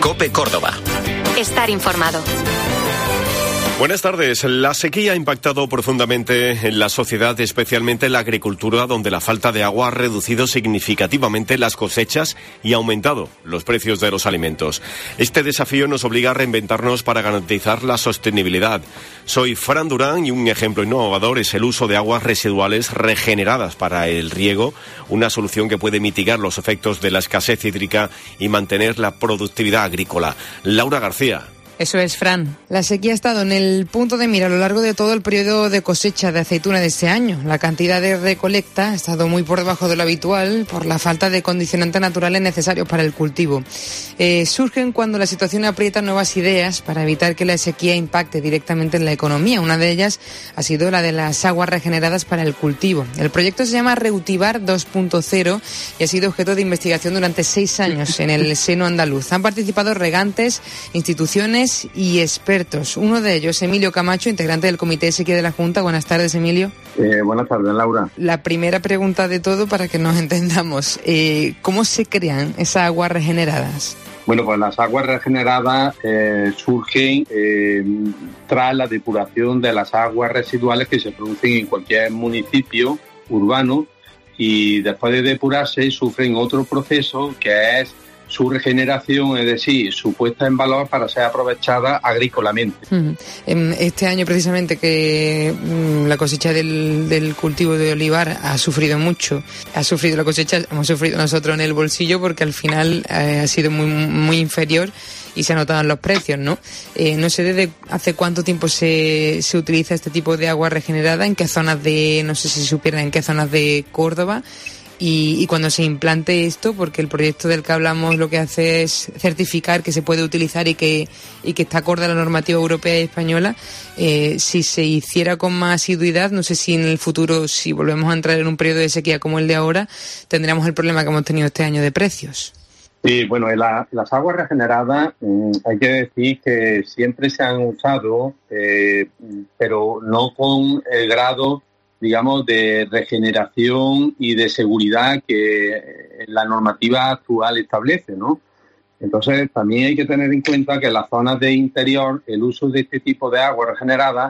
COPE Córdoba. Estar informado. Buenas tardes. La sequía ha impactado profundamente en la sociedad, especialmente en la agricultura, donde la falta de agua ha reducido significativamente las cosechas y ha aumentado los precios de los alimentos. Este desafío nos obliga a reinventarnos para garantizar la sostenibilidad. Soy Fran Durán y un ejemplo innovador es el uso de aguas residuales regeneradas para el riego, una solución que puede mitigar los efectos de la escasez hídrica y mantener la productividad agrícola. Laura García. Eso es, Fran. La sequía ha estado en el punto de mira a lo largo de todo el periodo de cosecha de aceituna de este año. La cantidad de recolecta ha estado muy por debajo de lo habitual por la falta de condicionantes naturales necesarios para el cultivo. Surgen cuando la situación aprieta nuevas ideas para evitar que la sequía impacte directamente en la economía. Una de ellas ha sido la de las aguas regeneradas para el cultivo. El proyecto se llama Reutivar 2.0 y ha sido objeto de investigación durante 6 años en el seno andaluz. Han participado regantes, instituciones y expertos. Uno de ellos, Emilio Camacho, integrante del Comité de Sequía de la Junta. Buenas tardes, Emilio. Buenas tardes, Laura. La primera pregunta de todo, para que nos entendamos, ¿cómo se crean esas aguas regeneradas? Bueno, pues las aguas regeneradas surgen tras la depuración de las aguas residuales que se producen en cualquier municipio urbano, y después de depurarse sufren otro proceso que es su regeneración, es decir, su puesta en valor para ser aprovechada agrícolamente. Este año precisamente que la cosecha del cultivo de olivar ha sufrido mucho, ha sufrido la cosecha, hemos sufrido nosotros en el bolsillo porque al final ha sido muy inferior y se ha notado en los precios, ¿no? No sé desde hace cuánto tiempo se utiliza este tipo de agua regenerada, en qué zonas no sé si supieran en qué zonas de Córdoba. Y cuando se implante esto, porque el proyecto del que hablamos lo que hace es certificar que se puede utilizar y que está acorde a la normativa europea y española, si se hiciera con más asiduidad, no sé si en el futuro, si volvemos a entrar en un periodo de sequía como el de ahora, tendríamos el problema que hemos tenido este año de precios. Sí, bueno, las aguas regeneradas hay que decir que siempre se han usado, pero no con el grado, digamos, de regeneración y de seguridad que la normativa actual establece, ¿no? Entonces, también hay que tener en cuenta que en las zonas de interior el uso de este tipo de agua regenerada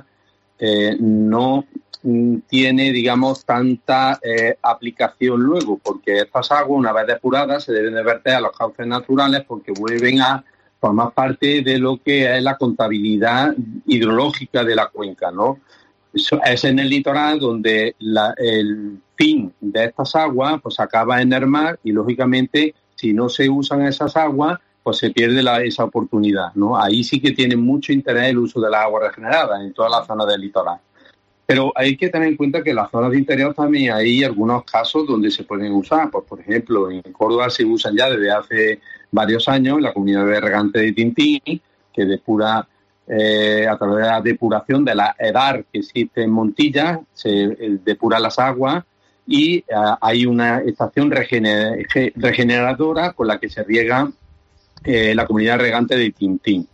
no tiene, digamos, tanta aplicación luego, porque estas aguas, una vez depuradas, se deben de verter a los cauces naturales porque vuelven a formar parte de lo que es la contabilidad hidrológica de la cuenca, ¿no? Es en el litoral donde el fin de estas aguas pues acaba en el mar y, lógicamente, si no se usan esas aguas, pues se pierde esa oportunidad, ¿no? Ahí sí que tiene mucho interés el uso de las aguas regeneradas en toda la zona del litoral. Pero hay que tener en cuenta que en las zonas de interior también hay algunos casos donde se pueden usar. Pues, por ejemplo, en Córdoba se usan ya desde hace varios años la comunidad de regantes de Tintín, que depura a través de la depuración de la EDAR que existe en Montilla, se depura las aguas y hay una estación regeneradora con la que se riega la comunidad regante de Tintín.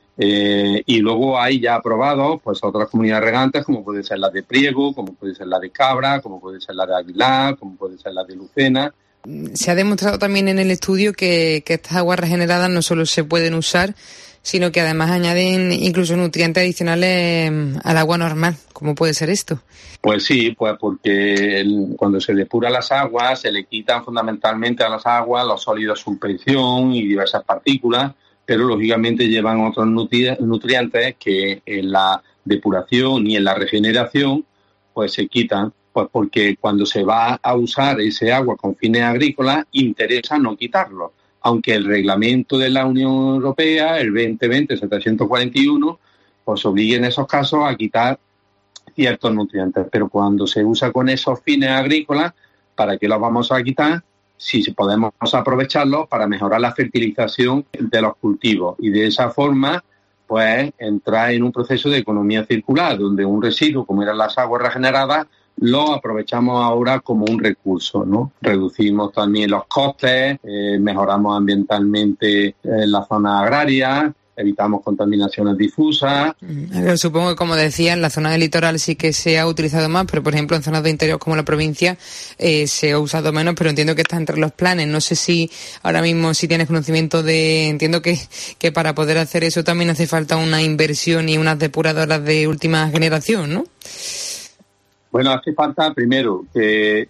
Y luego hay ya aprobados pues otras comunidades regantes, como puede ser la de Priego, como puede ser la de Cabra, como puede ser la de Aguilar, como puede ser la de Lucena. Se ha demostrado también en el estudio que estas aguas regeneradas no solo se pueden usar, sino que además añaden incluso nutrientes adicionales al agua normal. ¿Cómo puede ser esto? Pues sí, pues porque cuando se depura las aguas se le quitan fundamentalmente a las aguas los sólidos de suspensión y diversas partículas, pero lógicamente llevan otros nutrientes que en la depuración y en la regeneración pues se quitan, pues porque cuando se va a usar ese agua con fines agrícolas interesa no quitarlo. Aunque el reglamento de la Unión Europea, el 2020-741, pues obligue en esos casos a quitar ciertos nutrientes. Pero cuando se usa con esos fines agrícolas, ¿para qué los vamos a quitar? Si podemos aprovecharlos para mejorar la fertilización de los cultivos. Y de esa forma, pues, entrar en un proceso de economía circular, donde un residuo, como eran las aguas regeneradas, lo aprovechamos ahora como un recurso, ¿no? Reducimos también los costes, mejoramos ambientalmente la zona agraria evitamos contaminaciones difusas. Supongo que, como decía, en la zona del litoral sí que se ha utilizado más, pero por ejemplo en zonas de interior como la provincia se ha usado menos, pero entiendo que está entre los planes. No sé si ahora mismo si tienes conocimiento de... Entiendo que para poder hacer eso también hace falta una inversión y unas depuradoras de última generación, ¿no? Bueno, hace falta primero que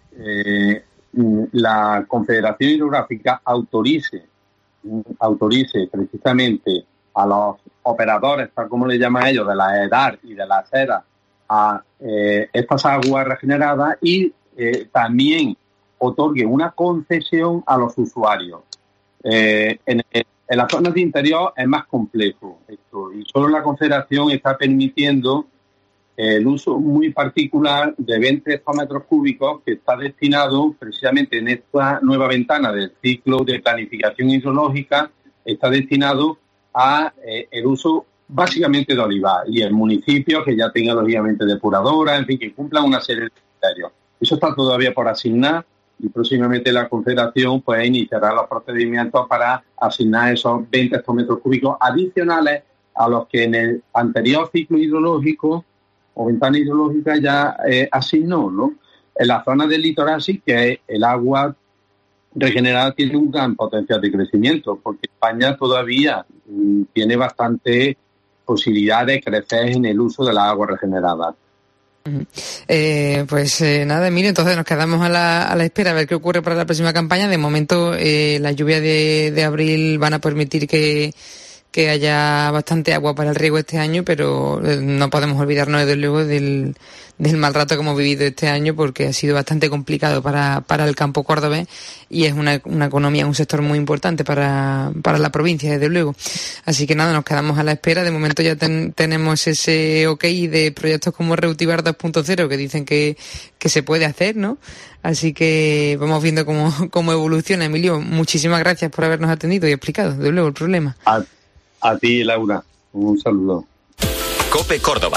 la Confederación Hidrográfica autorice precisamente a los operadores, tal como le llaman ellos, de la EDAR y de la SEDA, a estas aguas regeneradas y también otorgue una concesión a los usuarios. En las zonas de interior es más complejo esto, y solo la Confederación está permitiendo el uso muy particular de 20 hectómetros cúbicos que está destinado precisamente en esta nueva ventana del ciclo de planificación hidrológica, está destinado a el uso básicamente de olivar, y el municipio que ya tenga lógicamente depuradora, en fin, que cumpla una serie de criterios. Eso está todavía por asignar y próximamente la Confederación pues iniciará los procedimientos para asignar esos 20 hectómetros cúbicos adicionales a los que en el anterior ciclo hidrológico o ventana hidrológica ya asignó, ¿no? En la zona del litoral sí que el agua regenerada tiene un gran potencial de crecimiento, porque España todavía tiene bastante posibilidad de crecer en el uso de la agua regenerada. Nada, Emilio, entonces nos quedamos a la espera a ver qué ocurre para la próxima campaña. De momento, las lluvias de abril van a permitir que haya bastante agua para el riego este año, pero no podemos olvidarnos desde luego del mal rato que hemos vivido este año, porque ha sido bastante complicado para el campo cordobés y es una economía, un sector muy importante para la provincia, desde luego. Así que nada, nos quedamos a la espera. De momento ya tenemos ese ok de proyectos como Reutivar 2.0 que dicen que se puede hacer, ¿no? Así que vamos viendo cómo evoluciona. Emilio, muchísimas gracias por habernos atendido y explicado, desde luego, el problema. A ti, Laura. Un saludo. COPE Córdoba.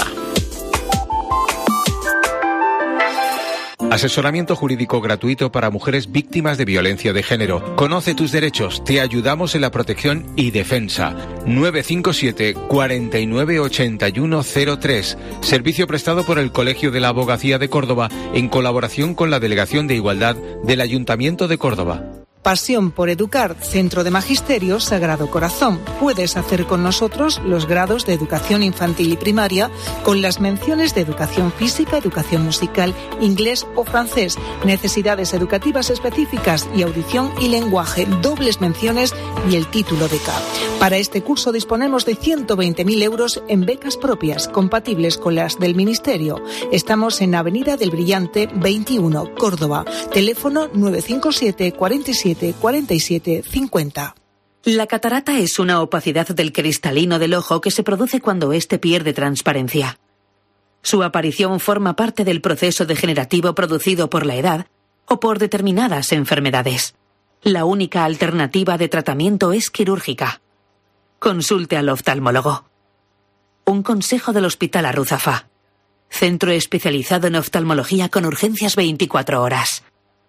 Asesoramiento jurídico gratuito para mujeres víctimas de violencia de género. Conoce tus derechos, te ayudamos en la protección y defensa. 957 49 81 03. Servicio prestado por el Colegio de la Abogacía de Córdoba en colaboración con la Delegación de Igualdad del Ayuntamiento de Córdoba. Pasión por Educar, Centro de Magisterio Sagrado Corazón. Puedes hacer con nosotros los grados de Educación Infantil y Primaria con las menciones de Educación Física, Educación Musical, Inglés o Francés, Necesidades Educativas Específicas y Audición y Lenguaje, dobles menciones y el título de CAP. Para este curso disponemos de 120.000 euros en becas propias, compatibles con las del Ministerio. Estamos en Avenida del Brillante 21, Córdoba. Teléfono 957 47 47 50. La catarata es una opacidad del cristalino del ojo que se produce cuando éste pierde transparencia. Su aparición forma parte del proceso degenerativo producido por la edad o por determinadas enfermedades. La única alternativa de tratamiento es quirúrgica. Consulte al oftalmólogo. Un consejo del Hospital Arruzafa. Centro especializado en oftalmología con urgencias 24 horas.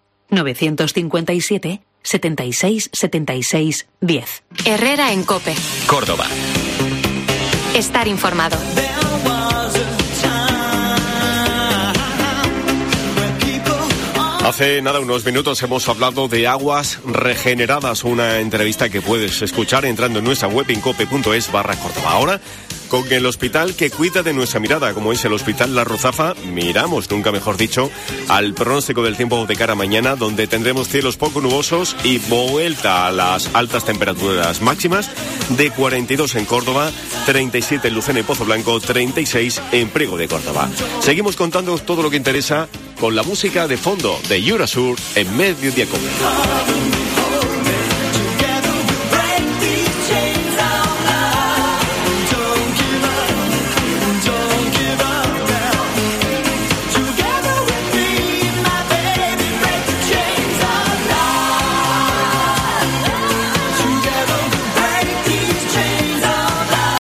957 76 76 10. Herrera en COPE. Córdoba. Estar informado. Hace nada, unos minutos, hemos hablado de aguas regeneradas, una entrevista que puedes escuchar entrando en nuestra web en cope.es/Córdoba. Ahora, con el hospital que cuida de nuestra mirada, como es el Hospital La Ruzafa, miramos, nunca mejor dicho, al pronóstico del tiempo de cara a mañana, donde tendremos cielos poco nubosos y vuelta a las altas temperaturas máximas de 42 en Córdoba, 37 en Lucena y Pozo Blanco, 36 en Priego de Córdoba. Seguimos contando todo lo que interesa con la música de fondo de Yurasur en Mediodía Cope.